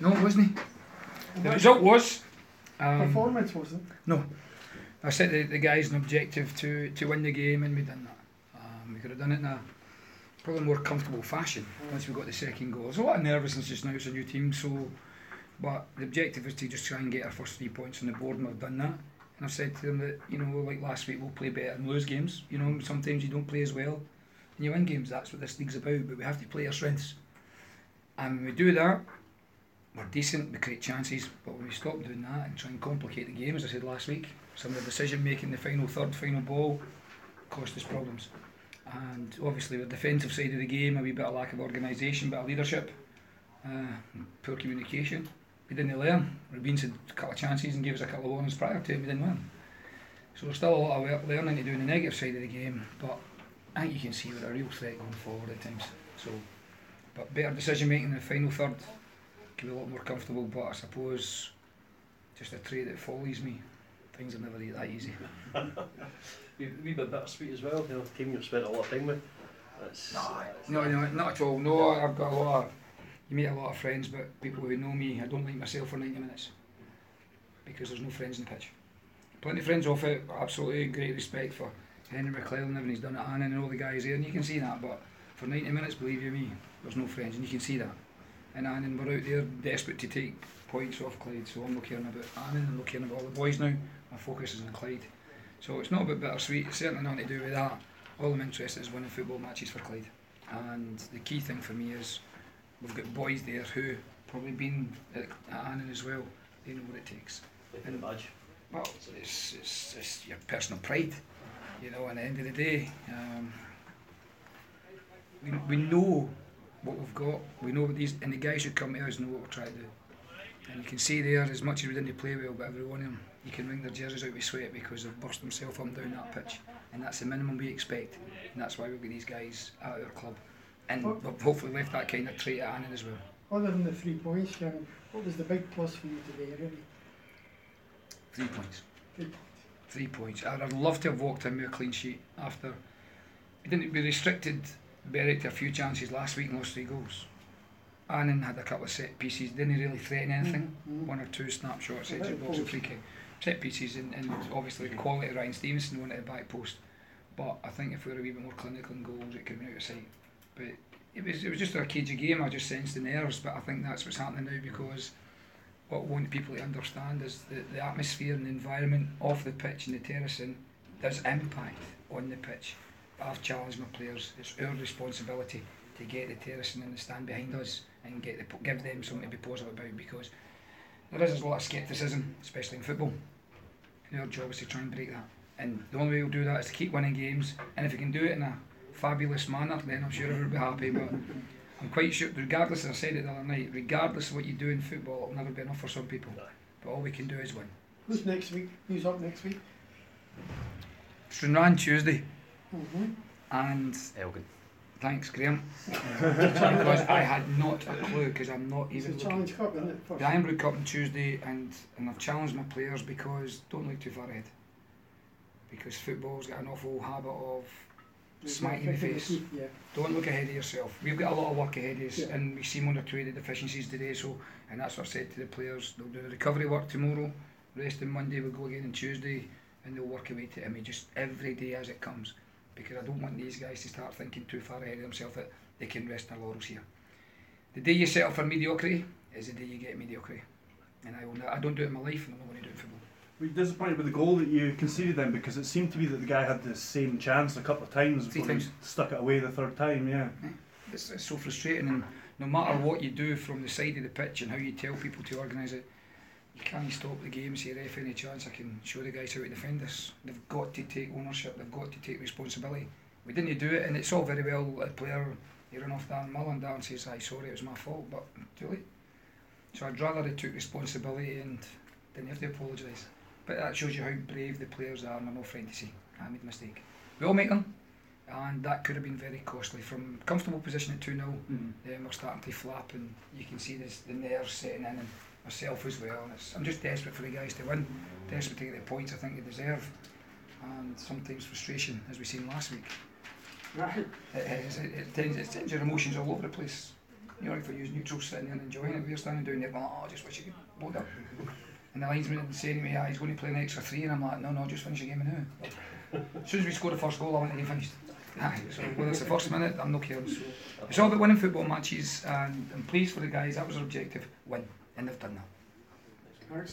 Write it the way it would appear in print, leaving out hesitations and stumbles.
No, it wasn't. The result was... performance wasn't. No. I set the guys an objective to win the game, and we done that. We could have done it in a probably more comfortable fashion once we got the second goal. There's a lot of nervousness just now, it's a new team, but the objective is to just try and get our first 3 points on the board, and we've done that. And I've said to them that, like last week, we'll play better and lose games. Sometimes you don't play as well and you win games. That's what this league's about, but we have to play our strengths. And when we do that, we're decent, we create chances, but when we stop doing that and try and complicate the game, as I said last week, some of the decision making, the final third, final ball, cost us problems. And obviously the defensive side of the game, a wee bit of lack of organisation, bit of leadership, poor communication. We didn't learn. Rabin had a couple of chances and gave us a couple of warnings prior to it, we didn't learn. So there's still a lot of learning to do in the negative side of the game, but I think you can see we're a real threat going forward at times. But better decision making in the final third, can be a lot more comfortable, but I suppose just a trait that follows me. Things are never that easy. A wee bit bittersweet as well, the team you've spent a lot of time with. No, not at all. No, I've got you meet a lot of friends, but people who know me, I don't like myself for 90 minutes because there's no friends in the pitch. Plenty of friends off it, absolutely great respect for Henry McLeod and everything he's done at Annan and all the guys there, and you can see that, but for 90 minutes, believe you me, there's no friends, and you can see that. And Annan, we're out there desperate to take points off Clyde, so I'm not caring about Annan, I'm not caring about all the boys now, my focus is on Clyde. So it's not about bittersweet, it's certainly nothing to do with that. All I'm interested in is winning football matches for Clyde. And the key thing for me is we've got boys there who probably been at Annan as well, they know what it takes. And the badge. Well, it's your personal pride, at the end of the day. We know what we've got, we know what these, and the guys who come to us know what we're trying to do. And you can see there, as much as we didn't play well, but every one of them, you can wring their jerseys out with sweat because they've burst themselves up and down that pitch. And that's the minimum we expect. And that's why we've got these guys at our club. And we've hopefully left that kind of trait at Annan as well. Other than the 3 points, Kevin, what was the big plus for you today, really? 3 points. 3 points. 3 points. I'd love to have walked in with a clean sheet after. We restricted Berwick to a few chances last week and lost 3 goals. Annan had a couple of set pieces, didn't really threaten anything. 1 or 2 snapshots, edge of box and free kick. Set pieces, and obviously the quality of Ryan Stevenson went at the back post. But I think if we were a wee bit more clinical in goals, it could have been out of sight. But it was just a cagey game. I just sensed the nerves, but I think that's what's happening now, because what I want people to understand is the atmosphere and the environment off the pitch and the terracing does impact on the pitch. But I've challenged my players. It's our responsibility to get the terracing and the stand behind us and give them something to be positive about, because there is a lot of scepticism, especially in football. And our job is to try and break that. And the only way we'll do that is to keep winning games. And if we can do it in a fabulous manner, then I'm sure everyone will be happy. But I'm quite sure, regardless, as I said it the other night, regardless of what you do in football, it'll never be enough for some people. But all we can do is win. Who's next week? Who's up next week? Stranraer Tuesday. And Elgin. thanks, Graham. Because I had not a clue, because I'm not even It's a Challenge Cup, isn't it? the Ironbrook Cup on Tuesday, and I've challenged my players because don't look too far ahead. Because football's got an awful habit of smacking in the face. Yeah. Don't look ahead of yourself. We've got a lot of work ahead of us, Yeah. and we've seen 1 or 2 of the deficiencies today. So, and that's what I've said to the players. They'll do the recovery work tomorrow, rest on Monday, we'll go again on Tuesday, and they'll work away to just every day as it comes. Because I don't want these guys to start thinking too far ahead of themselves that they can rest their laurels here. The day you settle for mediocrity is the day you get mediocrity. And I don't do it in my life, and I'm not going to do it in football. Were you disappointed with the goal that you conceded then? Because it seemed to be that the guy had the same chance a couple of times 3 before he times. stuck it away the third time, yeah. It's so frustrating, and no matter what you do from the side of the pitch and how you tell people to organise it, you can't stop the game, say, ref, any chance I can show the guys how to defend this. They've got to take ownership, they've got to take responsibility. We didn't do it, and it's all very well a player, you run off Darren Mullen, Darren says, "Aye, sorry, it was my fault," but too late. So I'd rather they took responsibility and didn't have to apologise. But that shows you how brave the players are, and I'm not afraid to say, I made a mistake. We all make them, and that could have been very costly. From comfortable position at 2-0, then we're starting to flap, and you can see the nerves setting in, and myself as well. And I'm just desperate for the guys to win, desperate to get the points I think they deserve, and sometimes frustration, as we seen last week. Right. It sends your emotions all over the place. You know, for you neutrals sitting there and enjoying it, we're standing down there going, oh, I just wish you could load up. And the linesman didn't say to me, he's going to play an extra 3, and I'm like, no, just finish the game now. As soon as we scored the first goal, I went, you finished. So whether it's the first minute, I'm not caring. So it's all about winning football matches, and I'm pleased for the guys. That was our objective, win, and they've done that.